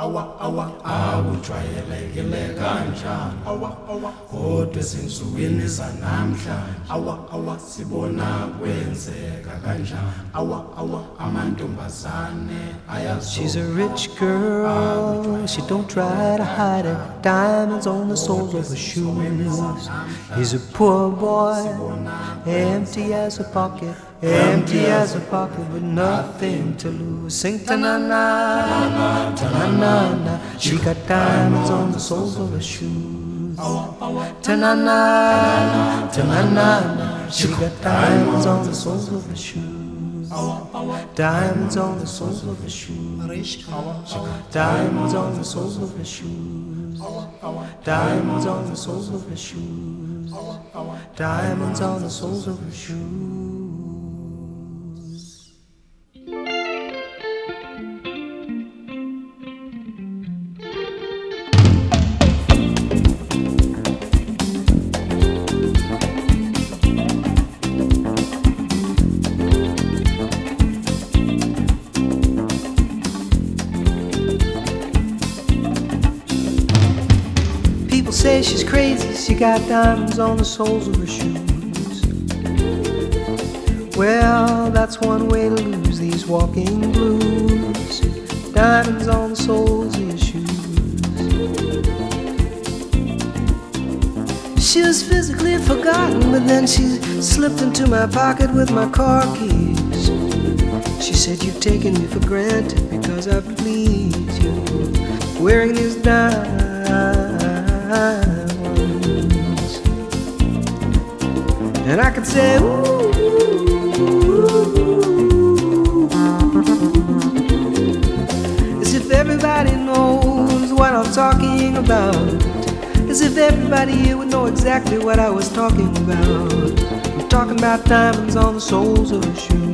Akujwayelekile kanjani kodwa ezinsukwini zanamhlanje sibona kwenzeka kanjani amantombazane ayazo. She's a rich girl, she don't try to hide it. Diamonds on the soles of her shoes. He's a poor boy, empty as a pocket, empty as a pocket with nothing to lose. Sing ta-na-na, ta-na-na-na. She got diamonds on the soles of her shoes. Ta-na-na, ta-na-na-na. She got diamonds on the soles of her shoes. Diamonds on the soles of her shoes. Diamonds on the soles of her shoes. Diamonds on the soles of her shoes. Diamonds on the soles of her shoes. Say she's crazy, she got diamonds on the soles of her shoes. Well, that's one way to lose these walking blues. Diamonds on the soles of your shoes. She was physically forgotten, but then she slipped into my pocket with my car keys. She said, you've taken me for granted because I please you, wearing these diamonds. And I could say, ooh, as if everybody knows what I'm talking about, as if everybody here would know exactly what I was talking about. I'm talking about diamonds on the soles of her shoes.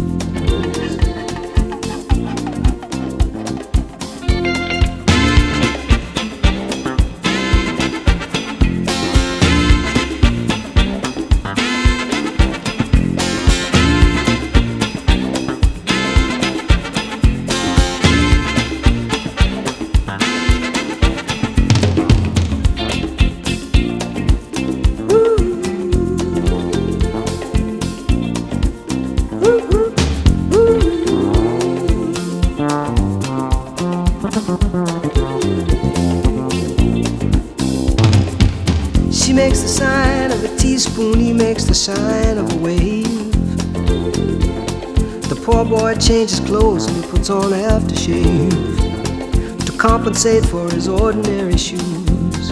She makes the sign of a teaspoon, he makes the sign of a wave. The poor boy changes clothes and he puts on aftershave to compensate for his ordinary shoes.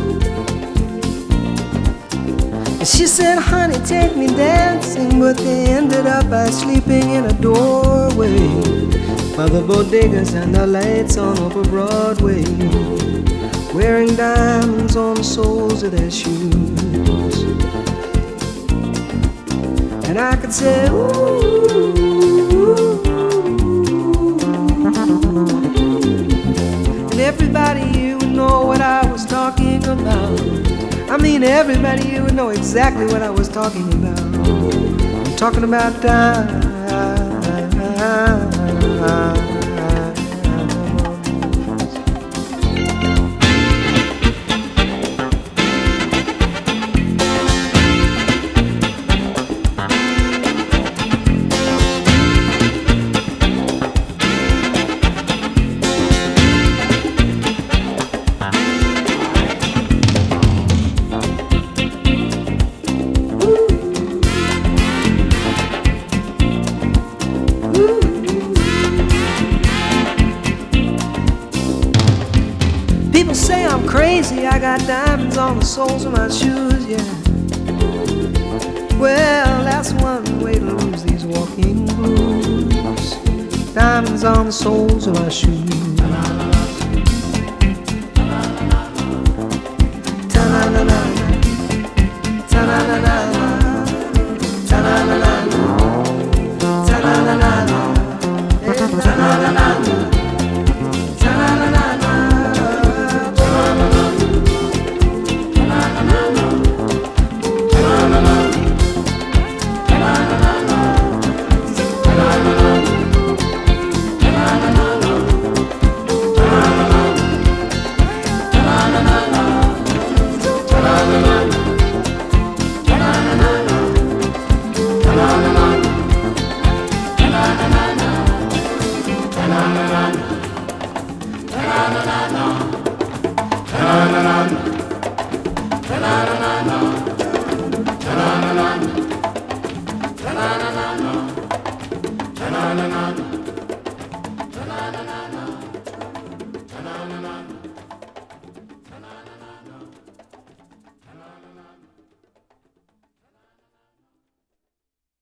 And she said, honey, take me dancing, but they ended up by sleeping in a doorway by the bodegas and the lights on over Broadway, wearing diamonds on the soles of their shoes. And I could say, ooh, and everybody here would know what I was talking about. I mean, everybody here would know exactly what I was talking about. I'm talking about diamonds. People say I'm crazy, I got diamonds on the soles of my shoes, yeah. Well, that's one way to lose these walking blues. Diamonds on the soles of my shoes. Ta-na-na-na, ta-na-na-na, ta-na-na-na, ta-na-na-na, ta-na-na-na.